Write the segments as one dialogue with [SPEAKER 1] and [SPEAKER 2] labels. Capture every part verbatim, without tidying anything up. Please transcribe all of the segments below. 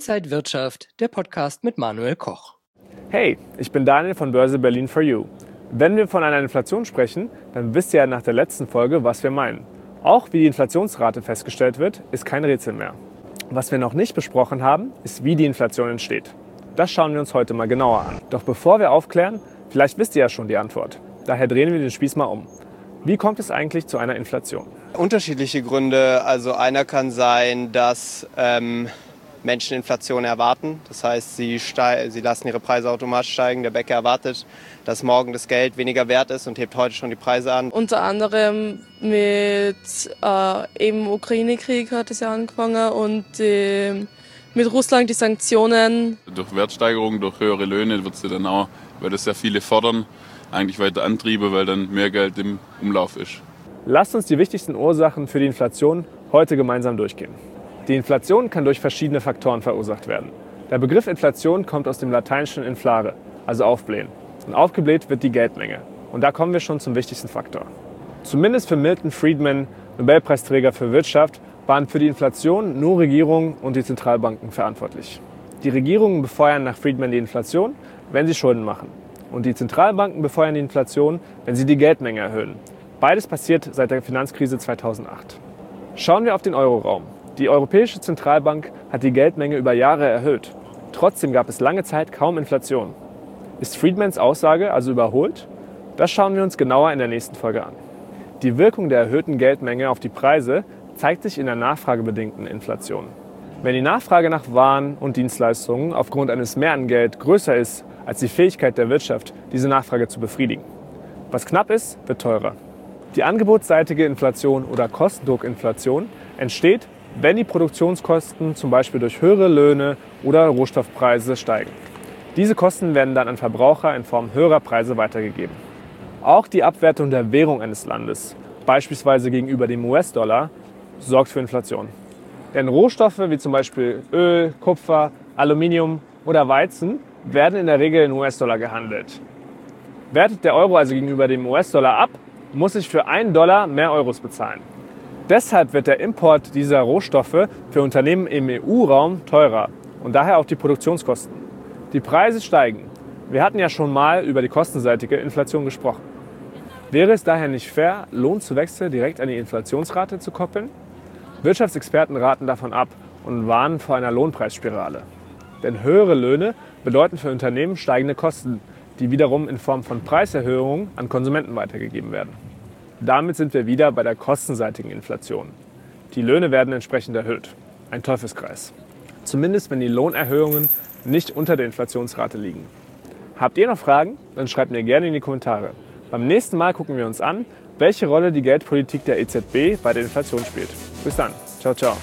[SPEAKER 1] Inside Wirtschaft, der Podcast mit Manuel Koch.
[SPEAKER 2] Hey, ich bin Daniel von Börse Berlin for You. Wenn wir von einer Inflation sprechen, dann wisst ihr ja nach der letzten Folge, was wir meinen. Auch wie die Inflationsrate festgestellt wird, ist kein Rätsel mehr. Was wir noch nicht besprochen haben, ist, wie die Inflation entsteht. Das schauen wir uns heute mal genauer an. Doch bevor wir aufklären, vielleicht wisst ihr ja schon die Antwort. Daher drehen wir den Spieß mal um. Wie kommt es eigentlich zu einer Inflation?
[SPEAKER 3] Unterschiedliche Gründe. Also einer kann sein, dass ähm, Menschen Inflation erwarten. Das heißt, sie, steig- sie lassen ihre Preise automatisch steigen. Der Bäcker erwartet, dass morgen das Geld weniger wert ist und hebt heute schon die Preise an.
[SPEAKER 4] Unter anderem mit äh, eben Ukraine-Krieg hat es ja angefangen und äh, mit Russland die Sanktionen.
[SPEAKER 5] Durch Wertsteigerungen, durch höhere Löhne wird sie dann auch, weil das ja viele fordern, eigentlich weiter antrieben, weil dann mehr Geld im Umlauf ist.
[SPEAKER 2] Lasst uns die wichtigsten Ursachen für die Inflation heute gemeinsam durchgehen. Die Inflation kann durch verschiedene Faktoren verursacht werden. Der Begriff Inflation kommt aus dem lateinischen inflare, also aufblähen. Und aufgebläht wird die Geldmenge. Und da kommen wir schon zum wichtigsten Faktor. Zumindest für Milton Friedman, Nobelpreisträger für Wirtschaft, waren für die Inflation nur Regierungen und die Zentralbanken verantwortlich. Die Regierungen befeuern nach Friedman die Inflation, wenn sie Schulden machen. Und die Zentralbanken befeuern die Inflation, wenn sie die Geldmenge erhöhen. Beides passiert seit der Finanzkrise zweitausendacht. Schauen wir auf den Euroraum. Die Europäische Zentralbank hat die Geldmenge über Jahre erhöht. Trotzdem gab es lange Zeit kaum Inflation. Ist Friedmans Aussage also überholt? Das schauen wir uns genauer in der nächsten Folge an. Die Wirkung der erhöhten Geldmenge auf die Preise zeigt sich in der nachfragebedingten Inflation. Wenn die Nachfrage nach Waren und Dienstleistungen aufgrund eines Mehr an Geld größer ist als die Fähigkeit der Wirtschaft, diese Nachfrage zu befriedigen. Was knapp ist, wird teurer. Die angebotsseitige Inflation oder Kostendruckinflation entsteht, wenn die Produktionskosten zum Beispiel durch höhere Löhne oder Rohstoffpreise steigen. Diese Kosten werden dann an Verbraucher in Form höherer Preise weitergegeben. Auch die Abwertung der Währung eines Landes, beispielsweise gegenüber dem U S-Dollar, sorgt für Inflation. Denn Rohstoffe wie zum Beispiel Öl, Kupfer, Aluminium oder Weizen werden in der Regel in U S-Dollar gehandelt. Wertet der Euro also gegenüber dem U S-Dollar ab, muss ich für einen Dollar mehr Euros bezahlen. Deshalb wird der Import dieser Rohstoffe für Unternehmen im E U-Raum teurer und daher auch die Produktionskosten. Die Preise steigen. Wir hatten ja schon mal über die kostenseitige Inflation gesprochen. Wäre es daher nicht fair, Lohnzuwächse direkt an die Inflationsrate zu koppeln? Wirtschaftsexperten raten davon ab und warnen vor einer Lohnpreisspirale. Denn höhere Löhne bedeuten für Unternehmen steigende Kosten, die wiederum in Form von Preiserhöhungen an Konsumenten weitergegeben werden. Damit sind wir wieder bei der kostenseitigen Inflation. Die Löhne werden entsprechend erhöht. Ein Teufelskreis. Zumindest wenn die Lohnerhöhungen nicht unter der Inflationsrate liegen. Habt ihr noch Fragen? Dann schreibt mir gerne in die Kommentare. Beim nächsten Mal gucken wir uns an, welche Rolle die Geldpolitik der E Z B bei der Inflation spielt. Bis dann. Ciao, ciao.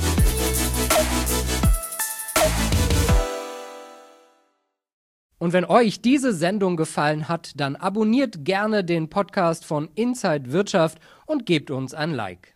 [SPEAKER 1] Und wenn euch diese Sendung gefallen hat, dann abonniert gerne den Podcast von Inside Wirtschaft und gebt uns ein Like.